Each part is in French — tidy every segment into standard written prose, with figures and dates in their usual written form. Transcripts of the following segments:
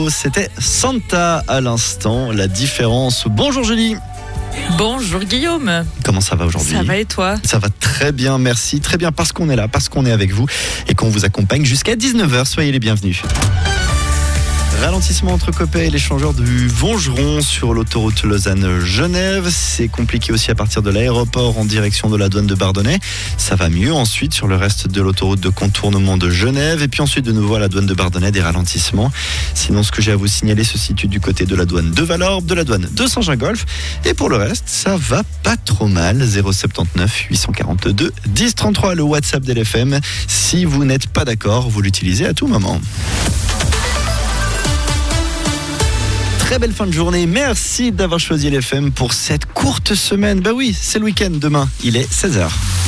Radio. C'était Santa à l'instant, la différence. Bonjour Julie. Bonjour Guillaume. Comment ça va aujourd'hui ? Ça va et toi ? Ça va très bien, merci. Très bien parce qu'on est là, parce qu'on est avec vous et qu'on vous accompagne jusqu'à 19h. Soyez les bienvenus. Ralentissement entre Coppet et l'échangeur du Vongeron sur l'autoroute Lausanne-Genève. C'est compliqué aussi à partir de l'aéroport en direction de la douane de Bardonnay. Ça va mieux ensuite sur le reste de l'autoroute de contournement de Genève. Et puis ensuite de nouveau à la douane de Bardonnay, des ralentissements. Sinon, ce que j'ai à vous signaler se situe du côté de la douane de Valorbe, de la douane de Saint-Gingolph. Et pour le reste, ça va pas trop mal. 079 842 1033, le WhatsApp d'LFM. Si vous n'êtes pas d'accord, vous l'utilisez à tout moment. Très belle fin de journée, merci d'avoir choisi l'FM pour cette courte semaine. Bah oui, c'est le week-end demain, il est 16h.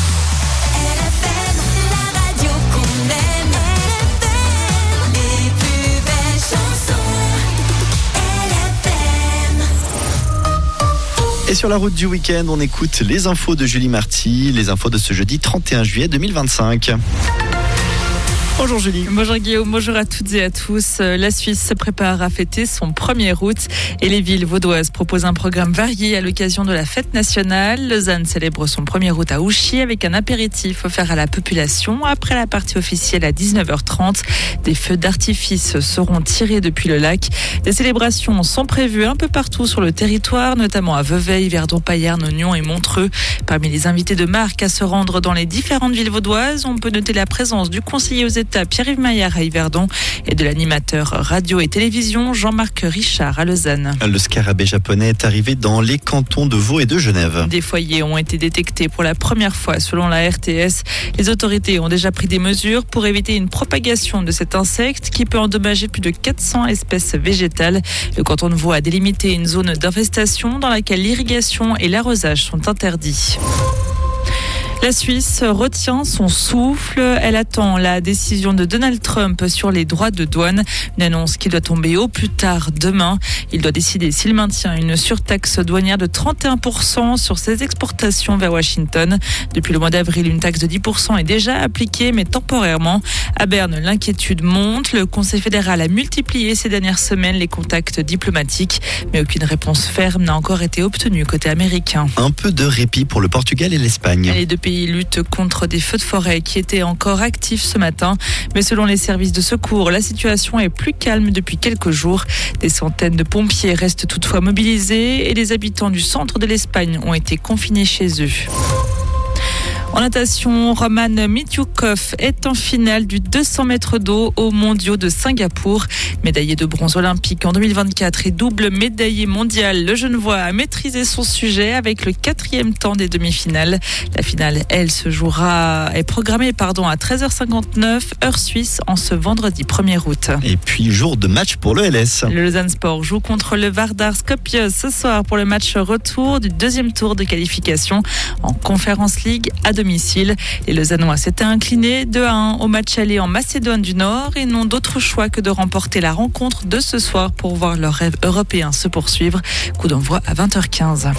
Et sur la route du week-end, on écoute les infos de Julie Marty, les infos de ce jeudi 31 juillet 2025. Bonjour Julie. Bonjour Guillaume, bonjour à toutes et à tous. La Suisse se prépare à fêter son 1er août et les villes vaudoises proposent un programme varié à l'occasion de la fête nationale. Lausanne célèbre son 1er août à Ouchy avec un apéritif offert à la population. Après la partie officielle à 19h30, des feux d'artifice seront tirés depuis le lac. Des célébrations sont prévues un peu partout sur le territoire, notamment à Vevey, Yverdon, Payerne, Nyon et Montreux. Parmi les invités de marque à se rendre dans les différentes villes vaudoises, on peut noter la présence du conseiller aux États Pierre-Yves Maillard à Yverdon et de l'animateur radio et télévision Jean-Marc Richard à Lausanne. Le scarabée japonais est arrivé dans les cantons de Vaud et de Genève. Des foyers ont été détectés pour la première fois selon la RTS. Les autorités ont déjà pris des mesures pour éviter une propagation de cet insecte qui peut endommager plus de 400 espèces végétales. Le canton de Vaud a délimité une zone d'infestation dans laquelle l'irrigation et l'arrosage sont interdits. La Suisse retient son souffle. Elle attend la décision de Donald Trump sur les droits de douane. Une annonce qui doit tomber au plus tard demain. Il doit décider s'il maintient une surtaxe douanière de 31% sur ses exportations vers Washington. Depuis le mois d'avril, une taxe de 10% est déjà appliquée, mais temporairement. À Berne, l'inquiétude monte. Le Conseil fédéral a multiplié ces dernières semaines les contacts diplomatiques, mais aucune réponse ferme n'a encore été obtenue côté américain. Un peu de répit pour le Portugal et l'Espagne. Les deux pays luttent contre des feux de forêt qui étaient encore actifs ce matin. Mais selon les services de secours, la situation est plus calme depuis quelques jours. Des centaines de pompiers restent toutefois mobilisés et les habitants du centre de l'Espagne ont été confinés chez eux. En natation, Roman Mityukov est en finale du 200 mètres d'eau aux mondiaux de Singapour. Médaillé de bronze olympique en 2024 et double médaillé mondial, le Genevois a maîtrisé son sujet avec le 4e temps des demi-finales. La finale, elle, est programmée à 13h59, heure suisse, en ce vendredi 1er août. Et puis, jour de match pour le LS. Le Lausanne Sport joue contre le Vardar Skopje ce soir pour le match retour du 2e tour de qualification en Conference League à domicile. Les Lausannois s'étaient inclinés 2-1 au match aller en Macédoine du Nord et n'ont d'autre choix que de remporter la rencontre de ce soir pour voir leur rêve européen se poursuivre. Coup d'envoi à 20h15.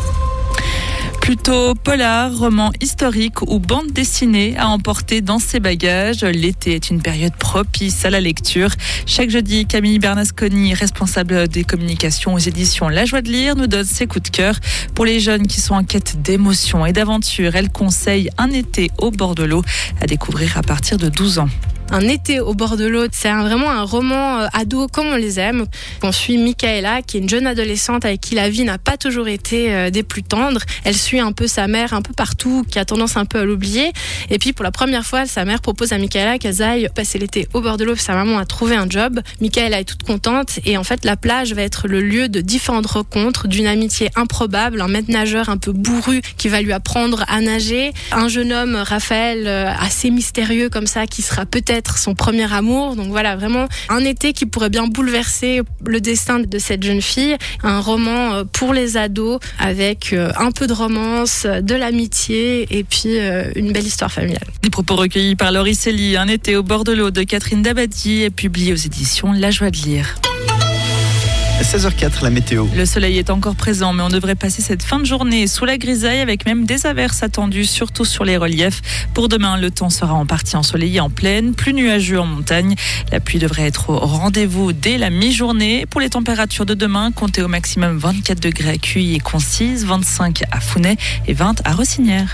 Plutôt polar, roman historique ou bande dessinée à emporter dans ses bagages. L'été est une période propice à la lecture. Chaque jeudi, Camille Bernasconi, responsable des communications aux éditions La Joie de Lire, nous donne ses coups de cœur. Pour les jeunes qui sont en quête d'émotion et d'aventure, elle conseille Un été au bord de l'eau à découvrir à partir de 12 ans. Un été au bord de l'eau, c'est vraiment un roman ado comme on les aime. On suit Michaela, qui est une jeune adolescente avec qui la vie n'a pas toujours été des plus tendres. Elle suit un peu sa mère un peu partout, qui a tendance un peu à l'oublier. Et puis pour la première fois, sa mère propose à Michaela qu'elle aille passer l'été au bord de l'eau. Sa maman a trouvé un job. Michaela est toute contente et en fait la plage va être le lieu de différentes rencontres, d'une amitié improbable, un maître nageur un peu bourru qui va lui apprendre à nager, un jeune homme, Raphaël, assez mystérieux comme ça, qui sera peut-être son premier amour. Donc voilà, vraiment un été qui pourrait bien bouleverser le destin de cette jeune fille. Un roman pour les ados avec un peu de romance, de l'amitié et puis une belle histoire familiale. Des propos recueillis par Laurie Célie. Un été au bord de l'eau de Catherine Dabadi est publié aux éditions La Joie de Lire. 16h04, la météo. Le soleil est encore présent, mais on devrait passer cette fin de journée sous la grisaille avec même des averses attendues, surtout sur les reliefs. Pour demain, le temps sera en partie ensoleillé en plaine, plus nuageux en montagne. La pluie devrait être au rendez-vous dès la mi-journée. Pour les températures de demain, comptez au maximum 24 degrés à Cuy et Concise, 25 à Founet et 20 à Rossinière.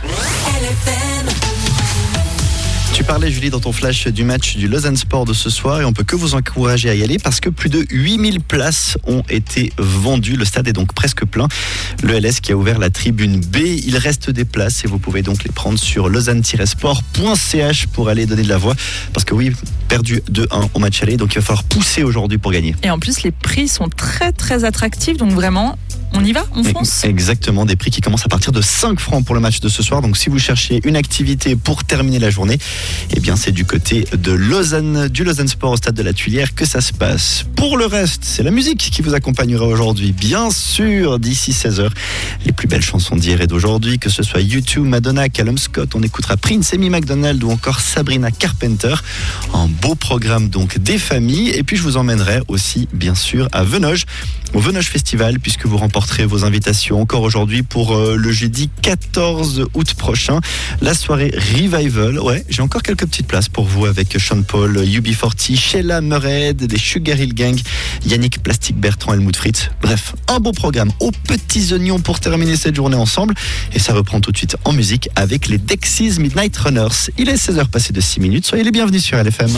Tu parlais, Julie, dans ton flash du match du Lausanne Sport de ce soir et on peut que vous encourager à y aller parce que plus de 8000 places ont été vendues. Le stade est donc presque plein. Le LS qui a ouvert la tribune B, il reste des places et vous pouvez donc les prendre sur lausanne-sport.ch pour aller donner de la voix parce que oui, perdu 2-1 au match aller, donc il va falloir pousser aujourd'hui pour gagner. Et en plus, les prix sont très très attractifs, donc vraiment, on y va, on fonce. Exactement, des prix qui commencent à partir de 5 francs pour le match de ce soir. Donc si vous cherchez une activité pour terminer la journée, eh bien c'est du côté de Lausanne, du Lausanne Sport au stade de la Tuilière que ça se passe. Pour le reste, c'est la musique qui vous accompagnera aujourd'hui, bien sûr, d'ici 16h. Les plus belles chansons d'hier et d'aujourd'hui, que ce soit U2, Madonna, Callum Scott, on écoutera Prince, Amy McDonald ou encore Sabrina Carpenter. Un beau programme donc des familles. Et puis je vous emmènerai aussi, bien sûr, à Venoge, au Venoge Festival, puisque vous remporterez vos invitations encore aujourd'hui pour le jeudi 14 août prochain, la soirée Revival. Ouais, j'ai encore quelques petites places pour vous avec Sean Paul, UB40, Sheila Murray, des Sugar Hill Gang, Yannick Plastique Bertrand, Helmut Fritz. Bref, un beau programme aux petits oignons pour terminer cette journée ensemble. Et ça reprend tout de suite en musique avec les Dexys Midnight Runners. Il est 16h passé de 6 minutes. Soyez les bienvenus sur LFM.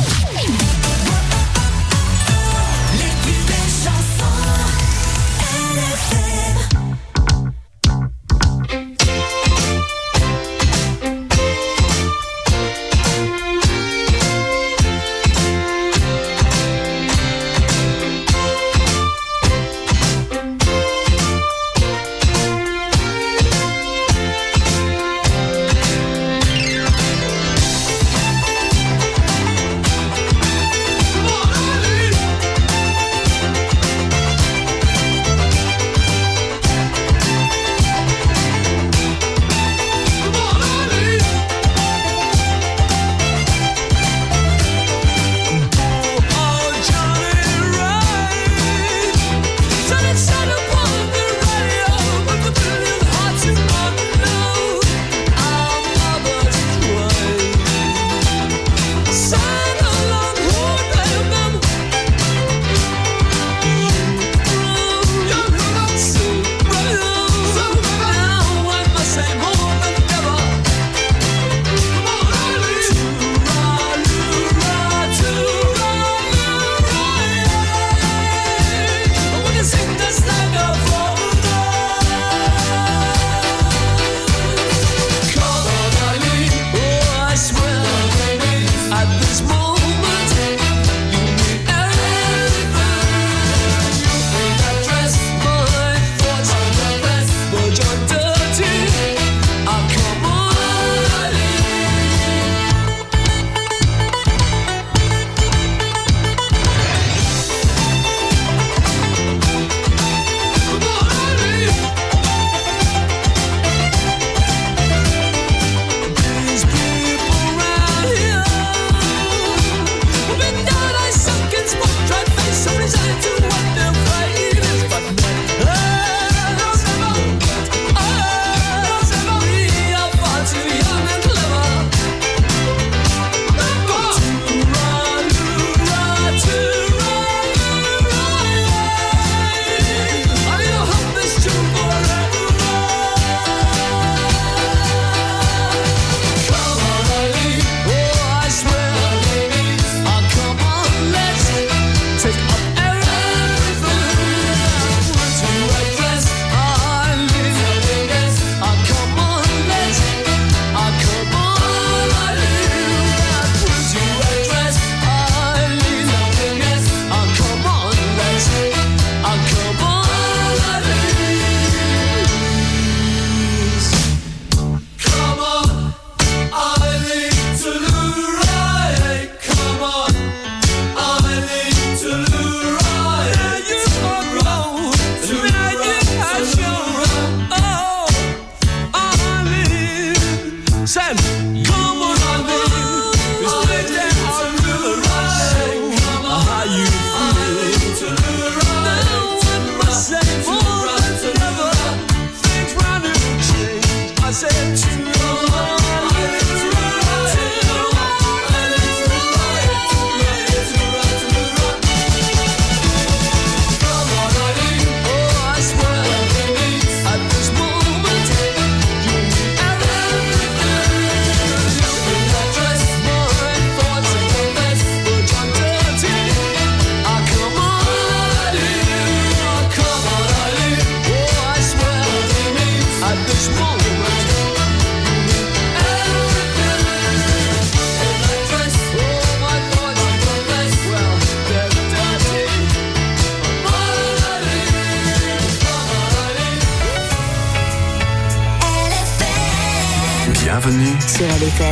bienvenue sur LFM.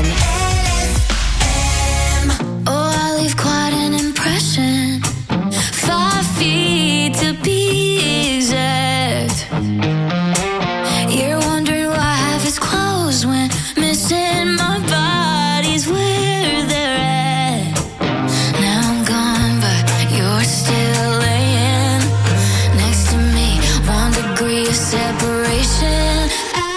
Oh, I leave quite an impression. 5 feet to be exact. You're wondering why half is closed when missing my body's where they're at. Now I'm gone, but you're still laying next to me. 1 degree of separation.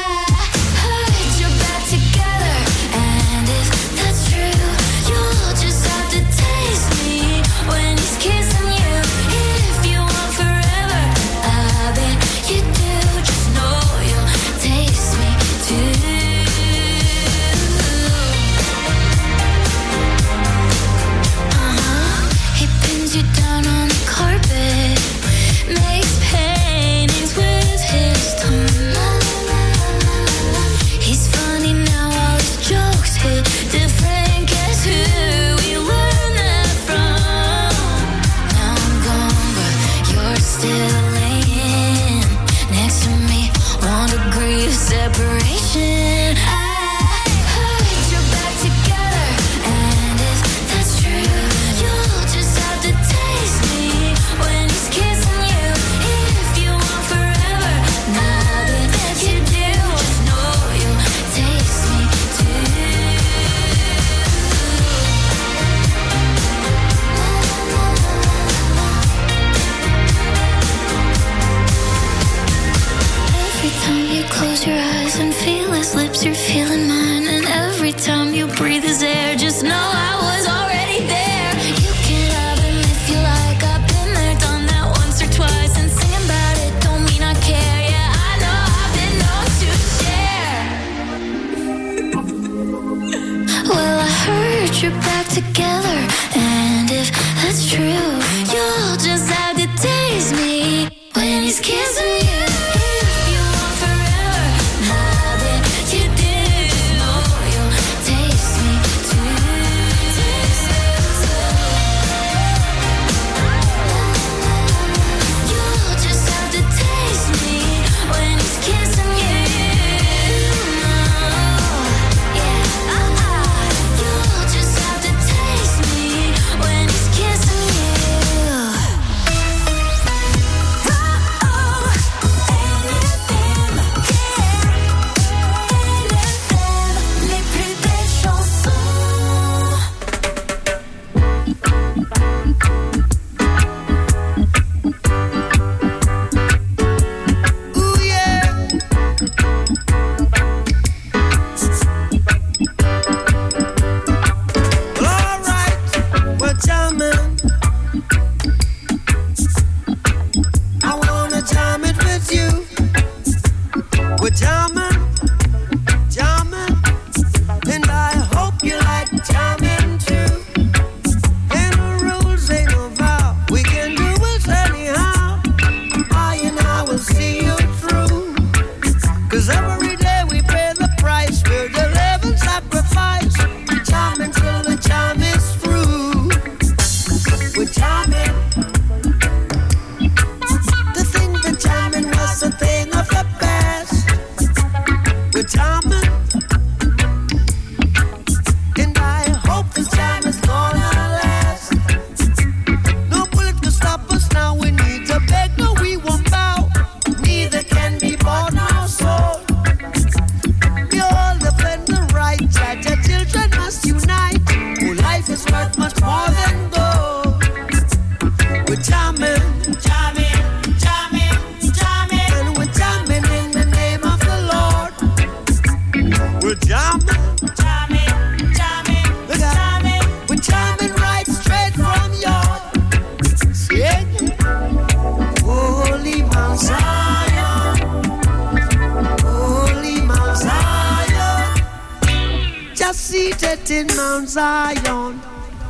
Seated in Mount Zion,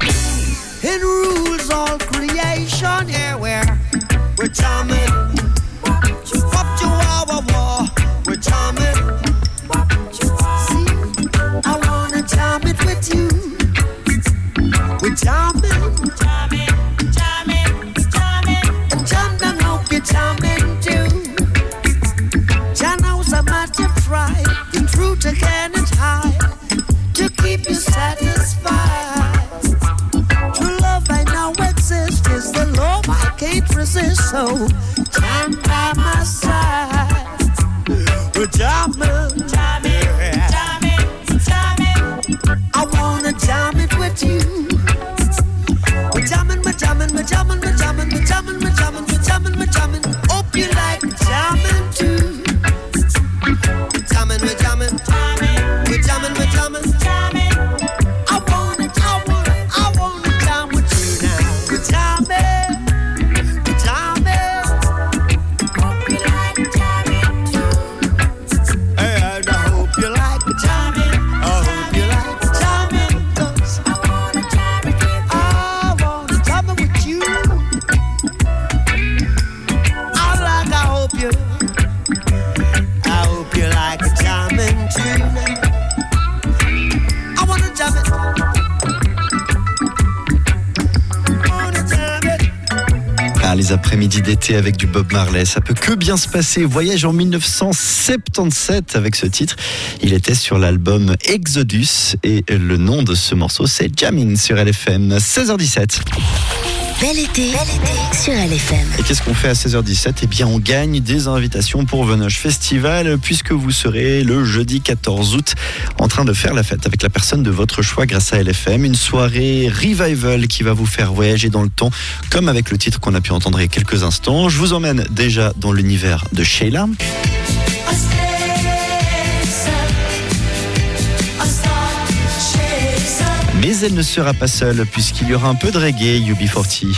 and rules all creation. Here we're jamming, up to our war. We're jamming. See, I wanna jam it with you. We're jamming, and jam them hope you're jamming too. Jah knows how much you try, the truth again is high. so stand by my side. We're jamming, jamming, jamming, jamming. I wanna jam it with you. We're jamming, we're jamming, we're jamming, we're jamming, we're jamming, we're jamming, we're jamming, we're jamming. Hope you like jamming too. We're jamming, we're jamming, we're jamming, we're jamming, jamming. I wanna jam with you now. We're jamming, we're jamming. Hope you like jamming too. And I hope you like jamming. I hope you like jamming 'cause I wanna jam with you. I wanna jam with you. I hope you like jamming too. I wanna jam it. Les après-midi d'été avec du Bob Marley, ça peut que bien se passer. Voyage en 1977 avec ce titre. Il était sur l'album Exodus et le nom de ce morceau c'est Jamming sur LFM. 16h17. Bel été sur LFM. Et qu'est-ce qu'on fait à 16h17 ? Eh bien, on gagne des invitations pour Venoge Festival, puisque vous serez le jeudi 14 août en train de faire la fête avec la personne de votre choix grâce à LFM. Une soirée revival qui va vous faire voyager dans le temps, comme avec le titre qu'on a pu entendre il y a quelques instants. Je vous emmène déjà dans l'univers de Sheila. Mais elle ne sera pas seule puisqu'il y aura un peu de reggae, UB40.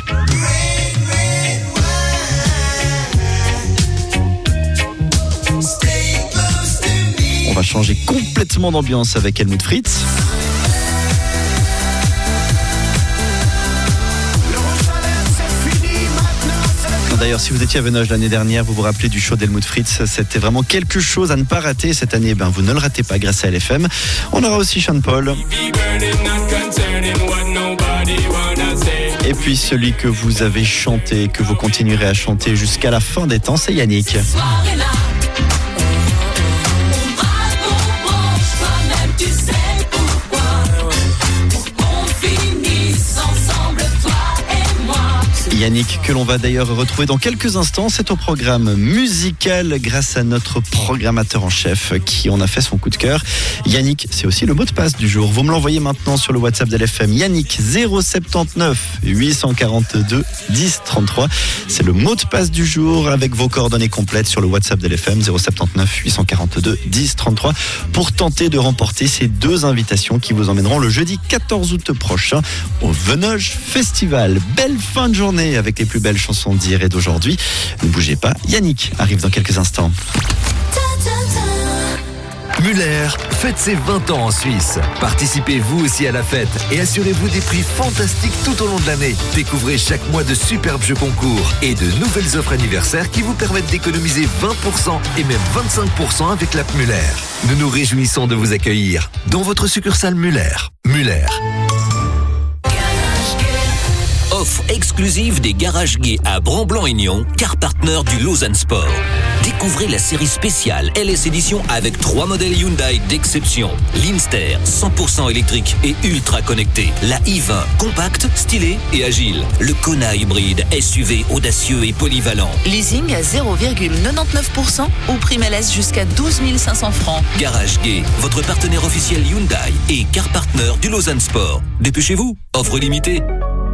On va changer complètement d'ambiance avec Helmut Fritz. D'ailleurs, si vous étiez à Venoge l'année dernière, vous vous rappelez du show d'Helmut Fritz. C'était vraiment quelque chose à ne pas rater cette année. Vous ne le ratez pas grâce à LFM. On aura aussi Sean Paul. Et puis celui que vous avez chanté, que vous continuerez à chanter jusqu'à la fin des temps, c'est Yannick. Yannick, que l'on va d'ailleurs retrouver dans quelques instants. C'est au programme musical grâce à notre programmateur en chef qui en a fait son coup de cœur. Yannick, c'est aussi le mot de passe du jour. Vous me l'envoyez maintenant sur le WhatsApp de l'FM. Yannick, 079 842 10 33. C'est le mot de passe du jour avec vos coordonnées complètes sur le WhatsApp de l'FM. 079 842 10 33 pour tenter de remporter ces deux invitations qui vous emmèneront le jeudi 14 août prochain au Venoge Festival. Belle fin de journée avec les plus belles chansons d'hier et d'aujourd'hui. Ne bougez pas, Yannick arrive dans quelques instants. Muller fête ses 20 ans en Suisse. Participez vous aussi à la fête et assurez-vous des prix fantastiques tout au long de l'année. Découvrez chaque mois de superbes jeux concours et de nouvelles offres anniversaires qui vous permettent d'économiser 20% et même 25% avec l'app Muller. Nous nous réjouissons de vous accueillir dans votre succursale Muller. Muller. Offre exclusive des Garages Gays à Bran-Blanc-Aignan, car partenaire du Lausanne Sport. Découvrez la série spéciale LS Edition avec 3 modèles Hyundai d'exception. L'Inster, 100% électrique et ultra connecté. La i20, compacte, stylée et agile. Le Kona hybride, SUV audacieux et polyvalent. Leasing à 0,99% ou prime LS jusqu'à 12 500 francs. Garage Gay, votre partenaire officiel Hyundai et car partenaire du Lausanne Sport. Dépêchez-vous, offre limitée.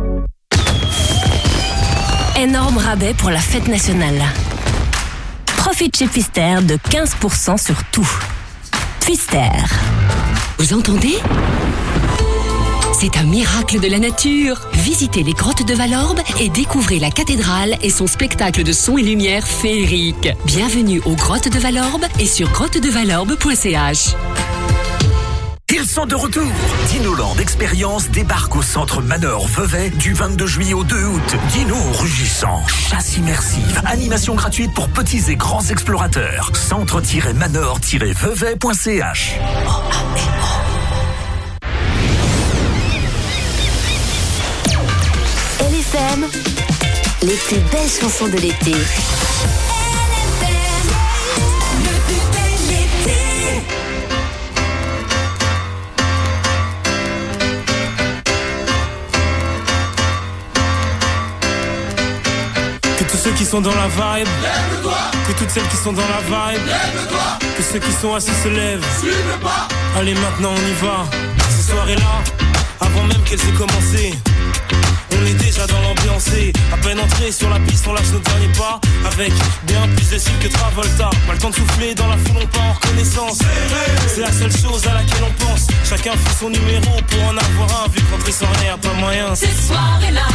Énorme rabais pour la fête nationale. Profite chez Pfister de 15% sur tout. Pfister. Vous entendez ? C'est un miracle de la nature. Visitez les grottes de Valorbe et découvrez la cathédrale et son spectacle de son et lumière féerique. Bienvenue aux grottes de Valorbe et sur grottedevalorbe.ch. Ils sont de retour. Dinoland Expérience débarque au centre Manor Vevey du 22 juillet au 2 août. Dino rugissant, chasse immersive, animation gratuite pour petits et grands explorateurs. Centre-manor-vevey.ch. LFM, les plus belles chansons de l'été. Que tous ceux qui sont dans la vibe, lève-toi. Que toutes celles qui sont dans la vibe, lève-toi. Que ceux qui sont assis se lèvent, suivez pas. Allez maintenant on y va. Ces soirées-là, avant même qu'elles aient commencé, on est déjà dans l'ambiance. À peine entré sur la piste, on lâche nos derniers pas. Avec bien plus de style que Travolta. Pas le temps de souffler, dans la foule on part en reconnaissance. C'est la seule chose à laquelle on pense. Chacun fait son numéro pour en avoir un. Vu qu'entrer sans rien y'a pas moyen. Ces soirées-là,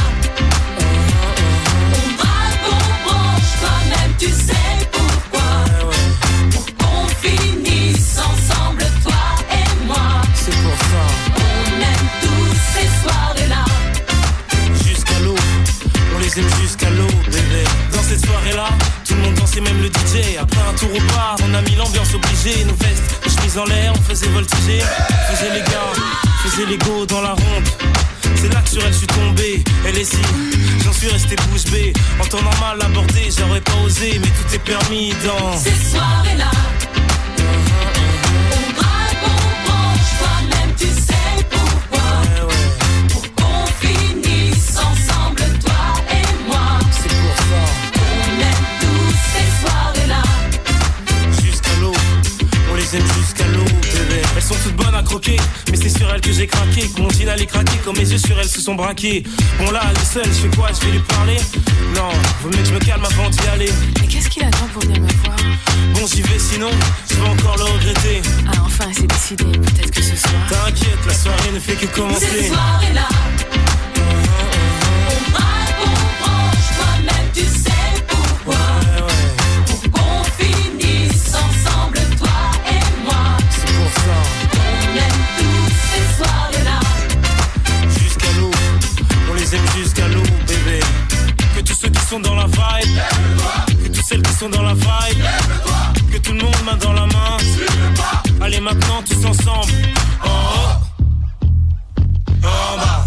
on braque, on branche. Toi-même tu sais pourquoi. Pour qu'on finisse ensemble, toi et moi. C'est pour ça. On aime tous ces soirées-là. Jusqu'à l'eau, on les aime jusqu'à l'eau, bébé. Dans cette soirée-là, tout le monde dansait, même le DJ. Après un tour au bar, on a mis l'ambiance obligée. Nos vestes, nos chemises en l'air, on faisait voltiger. Faisait les gars, faisait les go dans la ronde. C'est là que sur elle je suis tombé, elle est si, j'en suis resté bouche bée. En temps normal abordé, j'aurais pas osé, mais tout est permis dans ces soirées-là. On braque, on branche, toi-même tu sais pourquoi. Pour qu'on finisse ensemble, toi et moi. C'est pour ça. On aime tous ces soirées-là. Jusqu'à l'eau, on les aime jusqu'à l'eau, bébé. Elles sont toutes bonnes à croquer, mais c'est sur elles que j'ai craqué. Que mon jean allait craquer, quand mes yeux sur elles se sont braqués. Bon là, elle est seule, je fais quoi, je vais lui parler? Non, vaut mieux que je me calme avant d'y aller. Mais qu'est-ce qu'il attend pour venir me voir? Bon j'y vais, sinon je vais encore le regretter. Ah enfin c'est décidé, peut-être que ce soir. T'inquiète, la soirée ne fait que commencer. Ces soirées-là, on braque, on branche, toi-même tu sais pourquoi. Pour qu'on finisse ensemble, toi et moi. C'est pour ça. On aime tous ces soirées-là. Jusqu'à l'eau, on les aime jusqu'à l'eau, bébé. Que tous ceux qui sont dans la vibe, lève-toi. Que toutes celles qui sont dans la vibe, lève-toi. Que tout le monde main dans la main, suivez-moi. Allez maintenant tous ensemble. En haut, en bas,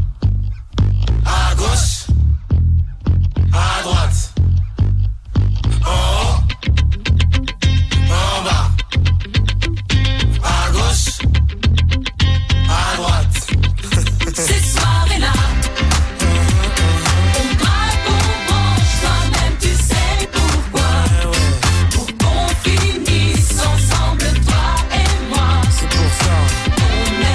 à gauche, à droite. En haut, en bas, à gauche, à droite. Ces soirées-là, on braque, on branche, toi-même tu sais pourquoi. Pour qu'on finisse ensemble, toi et moi. C'est pour ça. On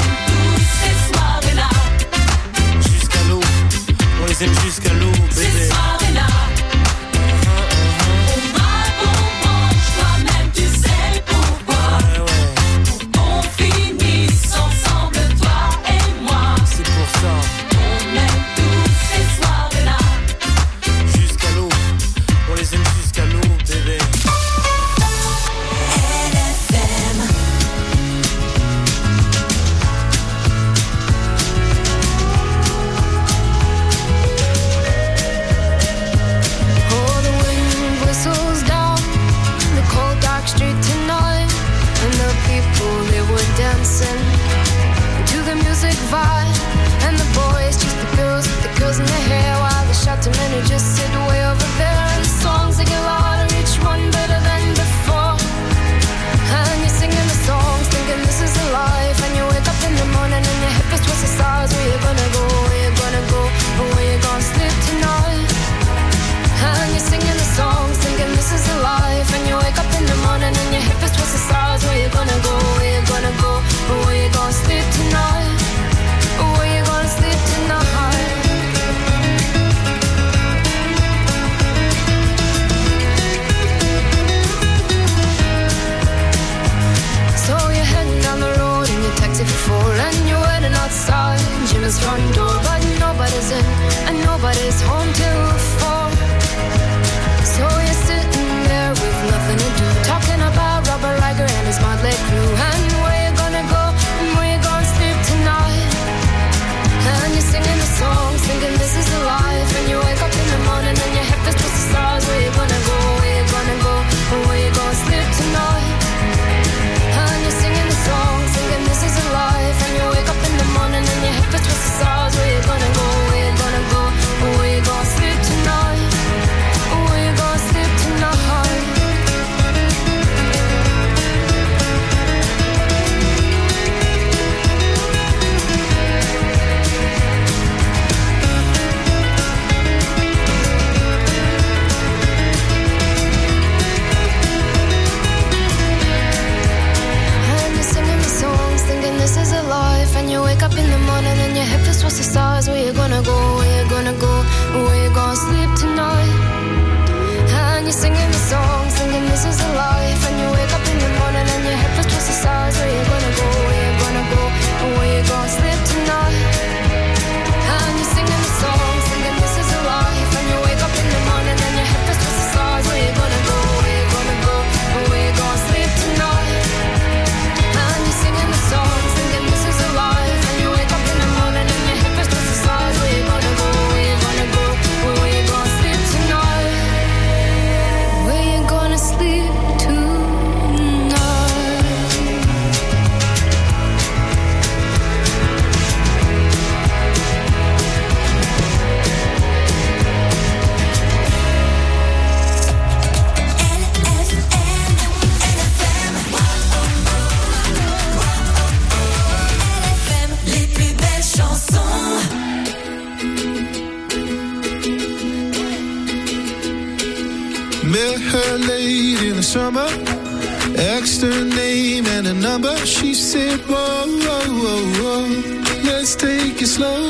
you're singing the song, singing this is a life. And you wake up in the morning and your head feels twice the size. Where you gonna go, where you gonna go, and where you gonna sleep tonight? And you're singing the song, singing this is a life. And you wake up in the morning and your head feels twice the size. Where you gonna go, where you gonna go, and where you gonna sleep tonight? And you're singing the song, singing this is a life. And you wake up in the morning and your head feels twice the size. Where you gonna go, where you gonna go, and where you gonna sleep tonight? Where you gonna sleep tonight? Les plus belles chansons. Met her late in the summer, asked her name and a number. She said, whoa, whoa, whoa, whoa, let's take it slow.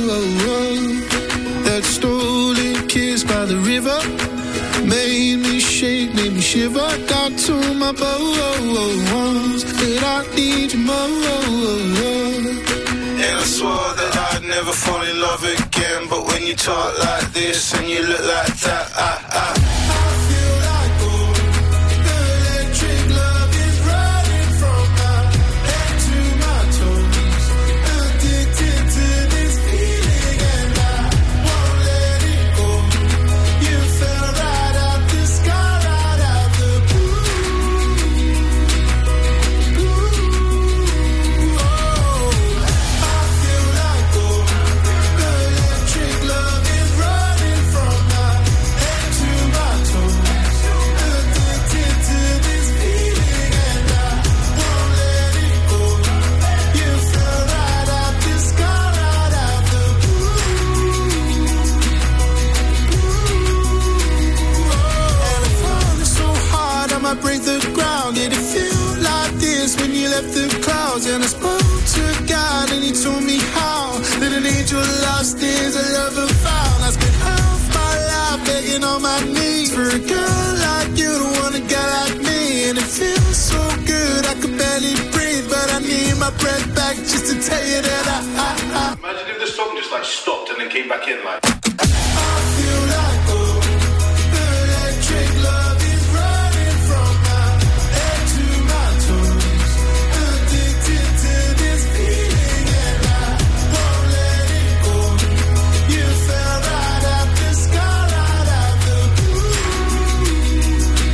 That stolen kiss by the river made me shake, made me shiver. Got to my bones that I need you more. And I swore that I'd never fall in love again. But when you talk like this and you look like that, I feel like gold. The electric love is running from my head to my toes. Addicted to this feeling and I won't let it go. You fell right out the sky, right out the blue. I feel like gold. The electric love is running from my head to my toes. Addicted to this feeling and I won't let it go. You fell right out the sky, right out the blue. And I found it so hard I might break the ground. Did it feel like this when you left the clouds? And I spoke to God and he told me how that an angel lost is a lover found. I spent half my life begging on my knees for a girl like you to want a guy like me. And it feels so good I could barely breathe, but I need my breath back just to tell you that I Imagine if the song just like stopped and then came back in like. feel like gold. The electric love is running from my head to my toes. Addicted to this feeling and I won't let it go. You fell right out the sky, right out the blue.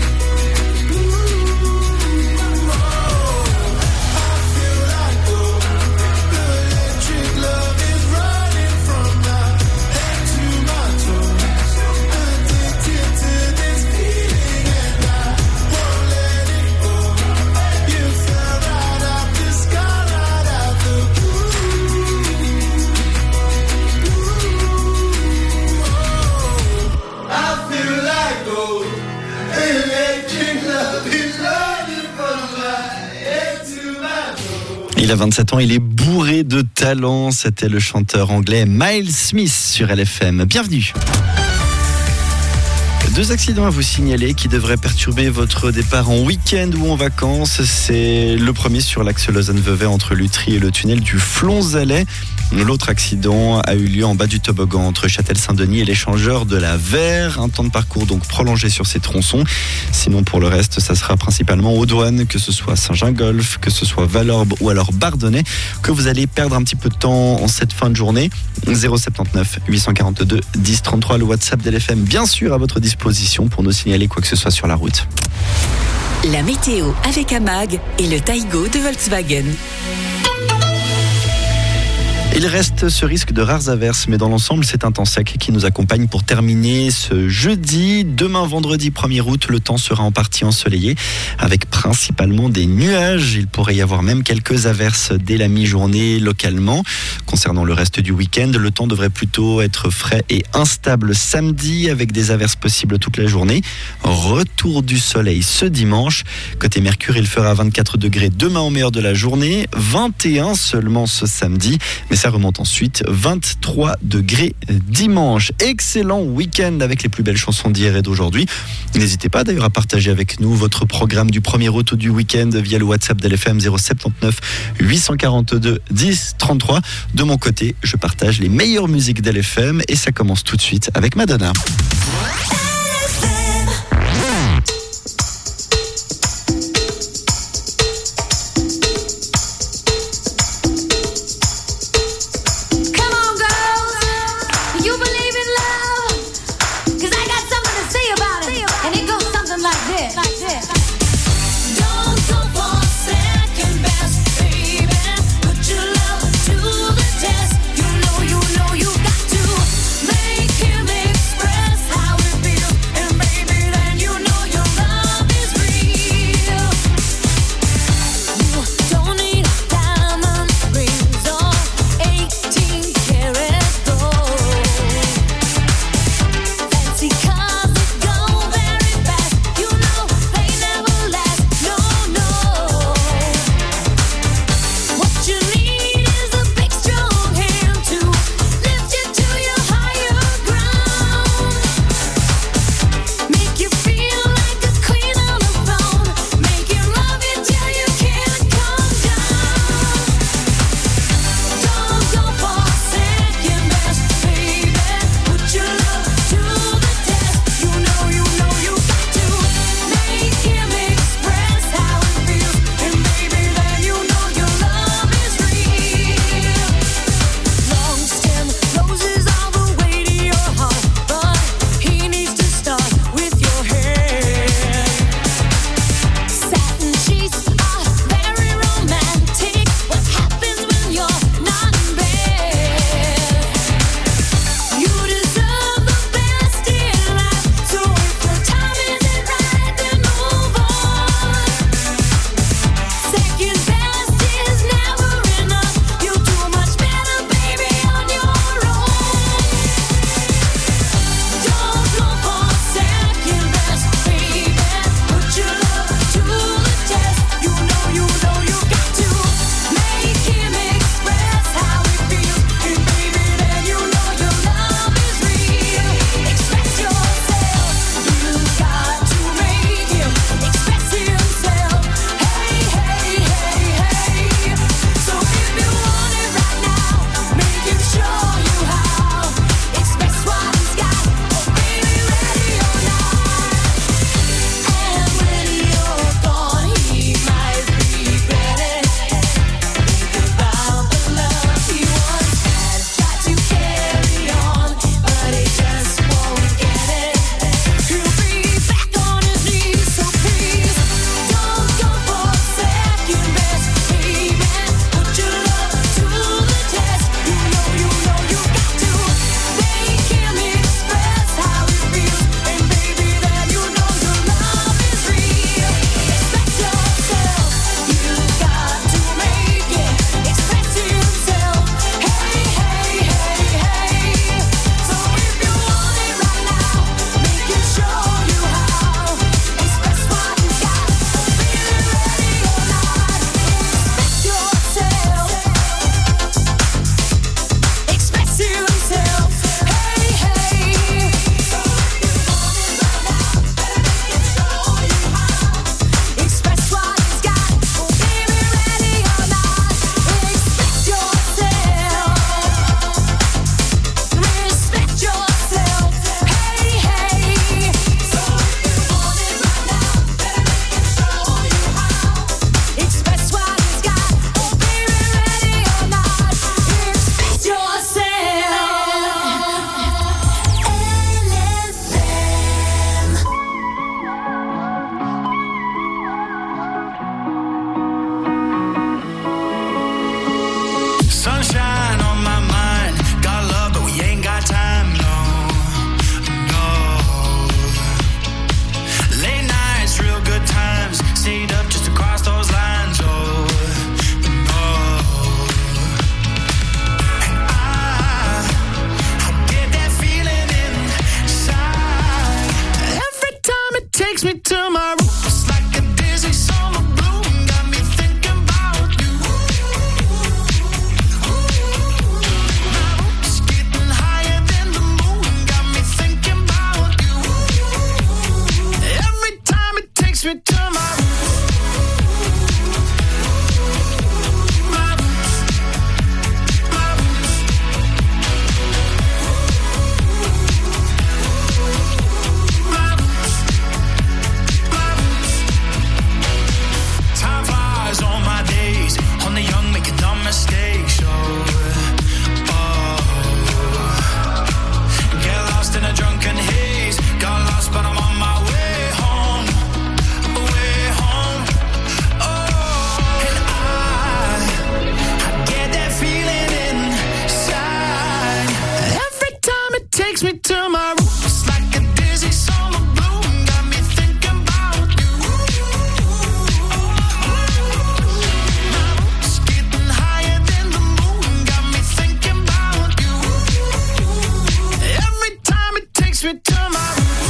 I feel like gold. The electric love is running from my head to my toes. Addicted to this feeling and I won't let it go. You fell right out the sky, right out the blue. I feel like gold. Electric love is running from my head to my toes. Il a 27 ans, il est bourré de talent. C'était le chanteur anglais Miles Smith sur LFM. Bienvenue. 2 accidents à vous signaler qui devraient perturber votre départ en week-end ou en vacances. C'est le premier sur l'axe Lausanne-Vevey entre Lutry et le tunnel du Flonzalet. L'autre accident a eu lieu en bas du toboggan entre Châtel-Saint-Denis et l'échangeur de la Verre. Un temps de parcours donc prolongé sur ces tronçons. Sinon pour le reste, ça sera principalement aux douanes, que ce soit Saint-Gingolph, que ce soit Valorbe ou alors Bardonnay, que vous allez perdre un petit peu de temps en cette fin de journée. 079 842 10 33, le WhatsApp d'LFM bien sûr à votre disposition pour nous signaler quoi que ce soit sur la route. La météo avec Amag et le Taigo de Volkswagen. Il reste ce risque de rares averses, mais dans l'ensemble, c'est un temps sec qui nous accompagne pour terminer ce jeudi. Demain, vendredi 1er août, le temps sera en partie ensoleillé, avec principalement des nuages. Il pourrait y avoir même quelques averses dès la mi-journée localement. Concernant le reste du week-end, le temps devrait plutôt être frais et instable samedi, avec des averses possibles toute la journée. Retour du soleil ce dimanche. Côté Mercure, il fera 24 degrés demain au meilleur de la journée, 21 seulement ce samedi. Mais ça remonte ensuite 23 degrés dimanche. Excellent week-end avec les plus belles chansons d'hier et d'aujourd'hui. N'hésitez pas d'ailleurs à partager avec nous votre programme du 1er août ou du week-end via le WhatsApp d'LFM 079 842 10 33. De mon côté, je partage les meilleures musiques d'LFM et ça commence tout de suite avec Madonna. takes me to my time flies on my days. On the young, making dumb mistakes. Get lost in a drunken haze. Got lost, but I'm on my way home. Way home. Oh, and I get that feeling inside. Every time it takes me to my roots, like a dizzy summer bloom. Got me thinking about you. My roots getting higher than the moon. Got me thinking about you. Every time it takes me to my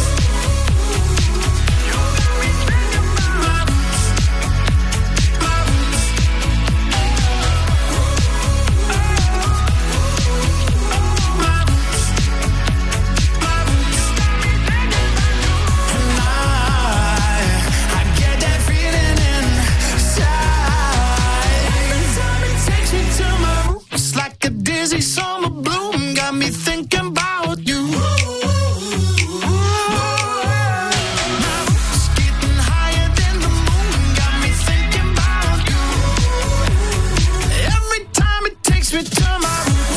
summer bloom, got me thinking about you. My roots getting higher than the moon, got me thinking about you. Every time it takes me to my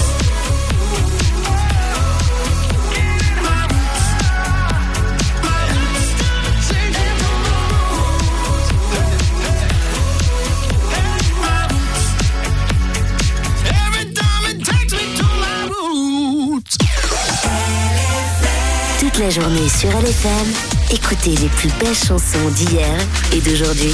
toute la journée sur LFM, écoutez les plus belles chansons d'hier et d'aujourd'hui.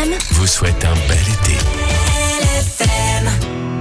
LFM vous souhaite un bel été. LFM.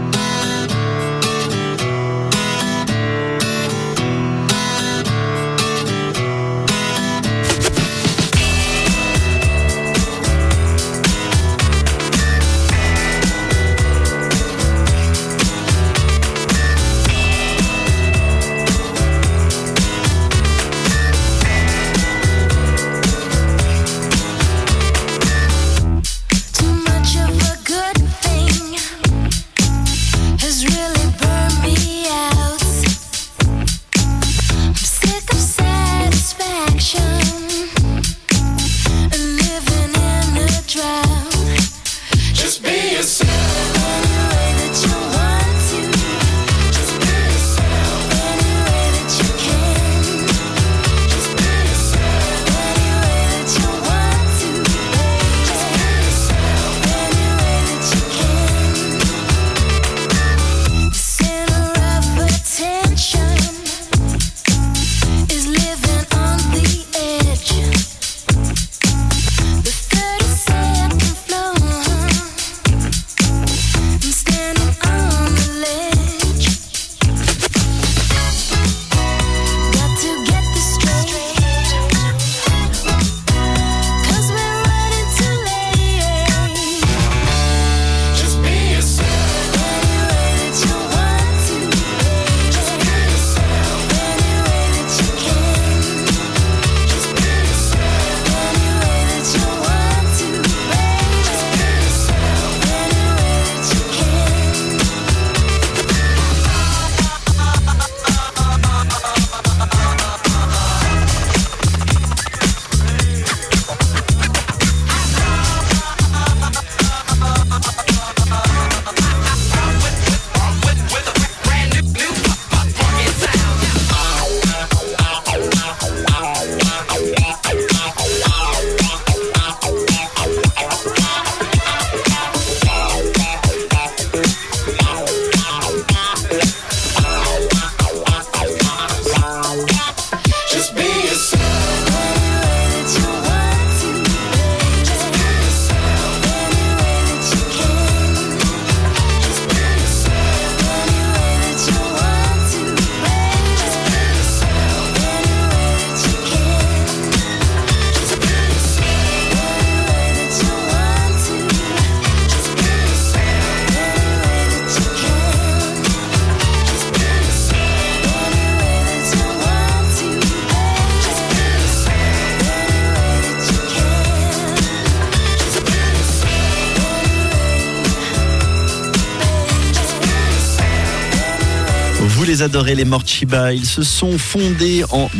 Vous les adorez, les Morchiba. Ils se sont fondés en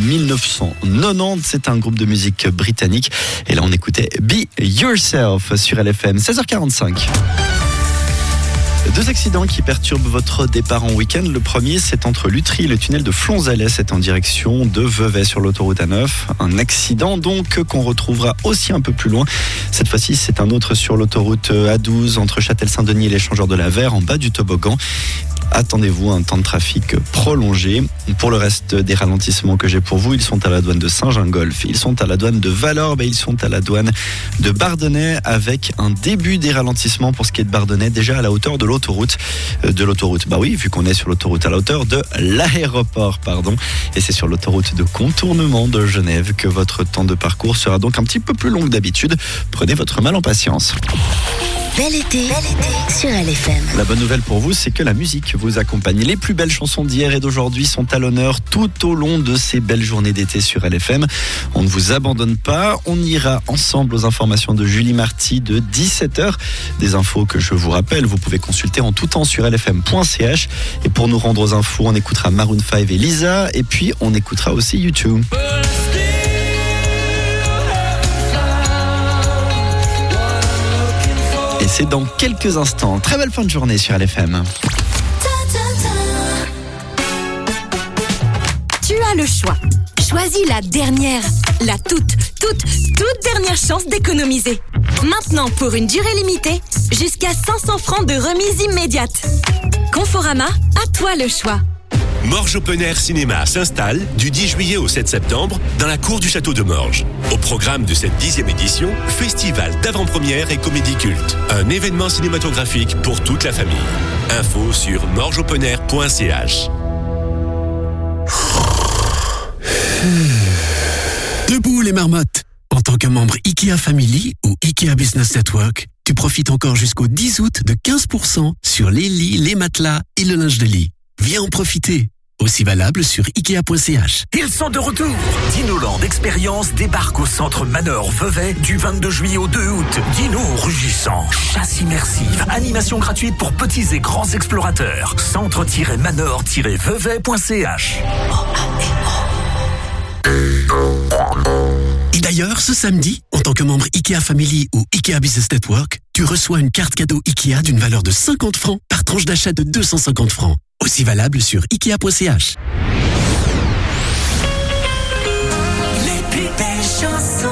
1990. C'est un groupe de musique britannique. Et là, on écoutait Be Yourself sur LFM, 16h45. Deux accidents qui perturbent votre départ en week-end. Le premier, c'est entre Lutry et le tunnel de Flonzalais. C'est en direction de Vevey sur l'autoroute A9. Un accident donc qu'on retrouvera aussi un peu plus loin. Cette fois-ci, c'est un autre sur l'autoroute A12 entre Châtel-Saint-Denis et l'échangeur de la Verre en bas du toboggan. Attendez-vous à un temps de trafic prolongé. Pour le reste des ralentissements que j'ai pour vous, ils sont à la douane de Saint-Gingolph, ils sont à la douane de Valorbe et ils sont à la douane de Bardonnay avec un début des ralentissements pour ce qui est de Bardonnay, déjà à la hauteur de l'autoroute. Bah oui, vu qu'on est sur l'autoroute à la hauteur de l'aéroport, pardon. Et c'est sur l'autoroute de contournement de Genève que votre temps de parcours sera donc un petit peu plus long que d'habitude. Prenez votre mal en patience. Bel été sur LFM. La bonne nouvelle pour vous, c'est que la musique vous accompagne. Les plus belles chansons d'hier et d'aujourd'hui sont à l'honneur tout au long de ces belles journées d'été sur LFM. On ne vous abandonne pas. On ira ensemble aux informations de Julie Marty de 17h. Des infos que je vous rappelle, vous pouvez consulter en tout temps sur lfm.ch. Et pour nous rendre aux infos, on écoutera Maroon 5 et Lisa. Et puis, on écoutera aussi YouTube. Et c'est dans quelques instants. Très belle fin de journée sur LFM. Tu as le choix. Choisis la dernière, la toute dernière chance d'économiser. Maintenant, pour une durée limitée, jusqu'à 500 francs de remise immédiate. Conforama, à toi le choix. Morges Open Air Cinéma s'installe du 10 juillet au 7 septembre dans la cour du château de Morges. Au programme de cette 10e édition, festival d'avant-première et comédie culte. Un événement cinématographique pour toute la famille. Info sur morgeopenair.ch. Debout les marmottes! En tant que membre IKEA Family ou IKEA Business Network, tu profites encore jusqu'au 10 août de 15% sur les lits, les matelas et le linge de lit. Viens en profiter. Aussi valable sur Ikea.ch. Ils sont de retour. Dinoland Expérience débarque au centre Manor Vevey du 22 juillet au 2 août. Dino rugissant, chasse immersive, animation gratuite pour petits et grands explorateurs. Centre-manor-vevey.ch. Et d'ailleurs, ce samedi, en tant que membre IKEA Family ou IKEA Business Network, tu reçois une carte cadeau IKEA d'une valeur de 50 francs par tranche d'achat de 250 francs. Aussi valable sur Ikea.ch. Les plus belles chansons.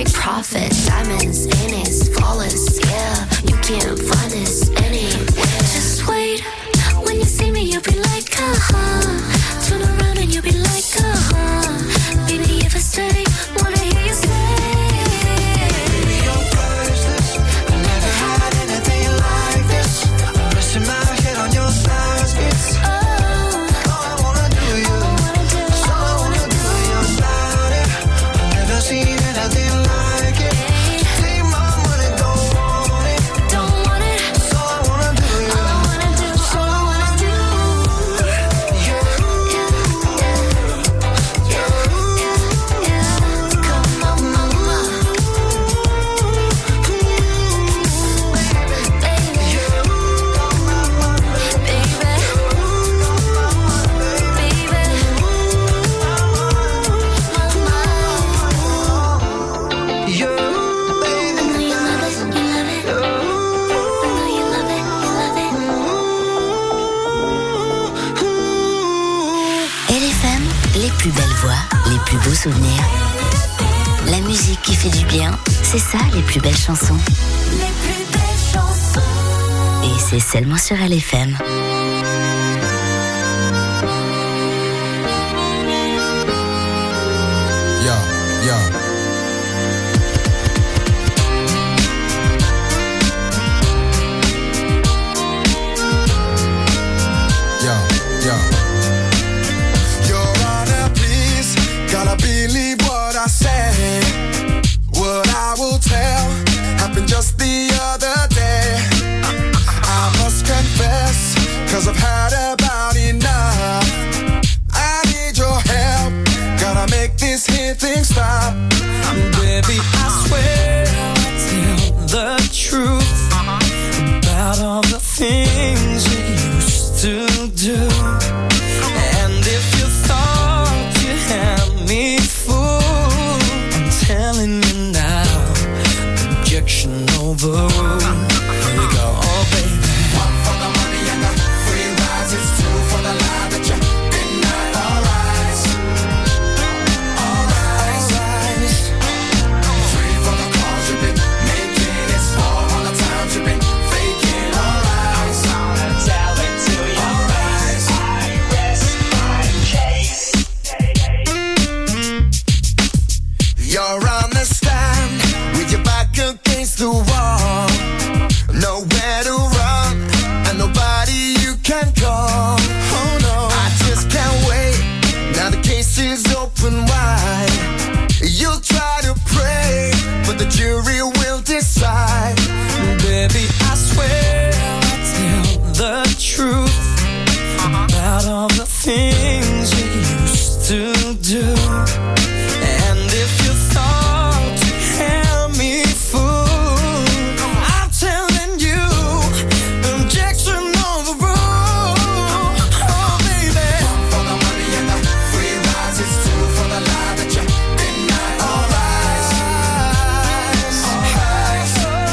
big profit. Diamonds in it, flawless, yeah. You can't find this anywhere. Just wait, when you see me, you'll be like, uh-huh. Turn around and you'll be like, uh-huh. Baby, if I stay, wanna hear you say. Baby, you're priceless. I never had anything like this. I'm resting my head on your thighs. It's all I wanna do you. It's all I wanna do your body. I've never seen anything like it. Take my money, don't want it. Don't want it. It's all I wanna do you. All I wanna do. It's all I wanna do. Come on, mama. LFM, les plus belles voix, les plus beaux souvenirs. La musique qui fait du bien, c'est ça les plus belles chansons. Les plus belles chansons. Et c'est seulement sur LFM. Your Honor, please, gotta believe what I say. What I will tell happened just the other day. I must confess, 'cause I've had about enough. I need your help, gotta make this here thing stop. Baby, I swear I'll tell the truth about all the things you used to do. And if you thought you had me fooled, I'm telling you now, objection overruled. Here we go, oh baby. One for the money and the free rides, it's two for the lie that you denied. All right, all right, three for the calls you've been making, it's four all the times you've been faking. All right, I'm gonna tell it to you. All right, I rest my case. You're on the stand with your back against the wall. Nowhere to run and nobody you can call. Oh no, I just can't wait. Now the case is open wide. You'll try to pray, but the jury will decide. Baby, I swear I'll tell the truth about all the things you used to do. And if you thought you had me fooled, I'm telling you, objection overruled. Oh baby, one for the money and the free rides, it's two for the lie that you denied. All right, all right,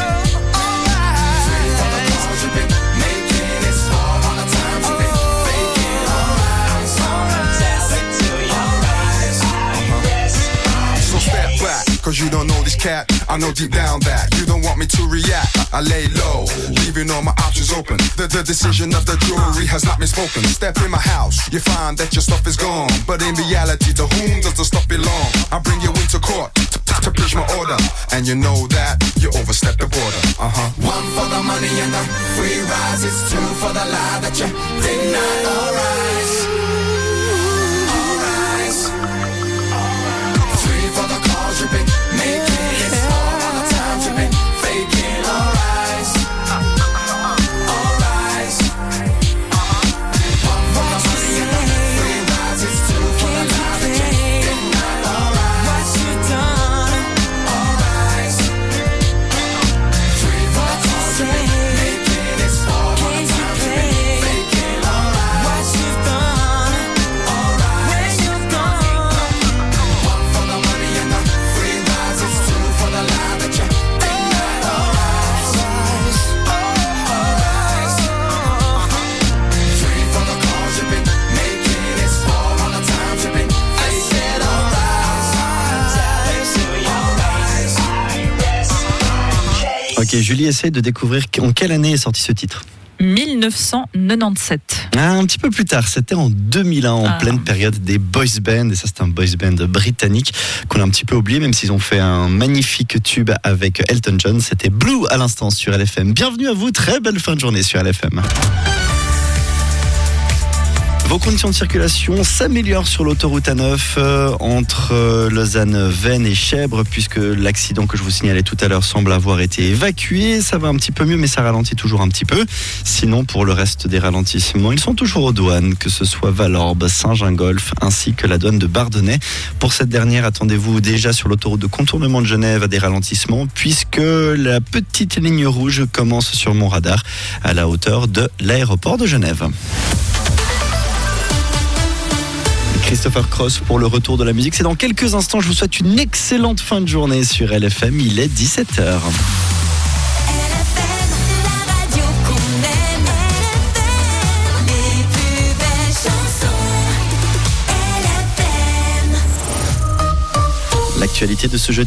three for the calls you've been making, it's four all the times you've been faking. All right, I'm gonna tell it to you. All right, I rest my So step back, 'cause you don't know this cat. I know deep down that you don't want me to react. I lay low, leaving all my options open. The decision of the jury has not been spoken. Step in my house, you find that your stuff is gone. But in reality, to whom does the stuff belong? I bring you into court to preach my order. And you know that you overstepped the border. One for the money and the free rides, it's two for the lie that you denied. All right, all right, three for the calls you've been making, it's four all the times you've been faking. All right, all right, one for the money and the free rides, it's two for the lie that you denied. All right, what you done? All right, three for the calls you've been making, it's four all the times you've been faking. All right, what you done? compliqué. Julie, essaye de découvrir en quelle année est sorti ce titre. 1997. Un petit peu plus tard, c'était en 2001, en pleine période des boys bands. Et ça, c'est un boys band britannique qu'on a un petit peu oublié, même s'ils ont fait un magnifique tube avec Elton John. C'était Blue à l'instant sur LFM. Bienvenue à vous, très belle fin de journée sur LFM. Vos conditions de circulation s'améliorent sur l'autoroute A9 entre Lausanne, Veynes et Chèvres, puisque l'accident que je vous signalais tout à l'heure semble avoir été évacué. Ça va un petit peu mieux, mais ça ralentit toujours un petit peu. Sinon, pour le reste des ralentissements, ils sont toujours aux douanes, que ce soit Valorbe, Saint-Gingolph, ainsi que la douane de Bardonnay. Pour cette dernière, attendez-vous déjà sur l'autoroute de contournement de Genève à des ralentissements, puisque la petite ligne rouge commence sur mon radar à la hauteur de l'aéroport de Genève. Christopher Cross pour le retour de la musique. C'est dans quelques instants. Je vous souhaite une excellente fin de journée sur LFM. Il est 17h. L'actualité de ce jeudi.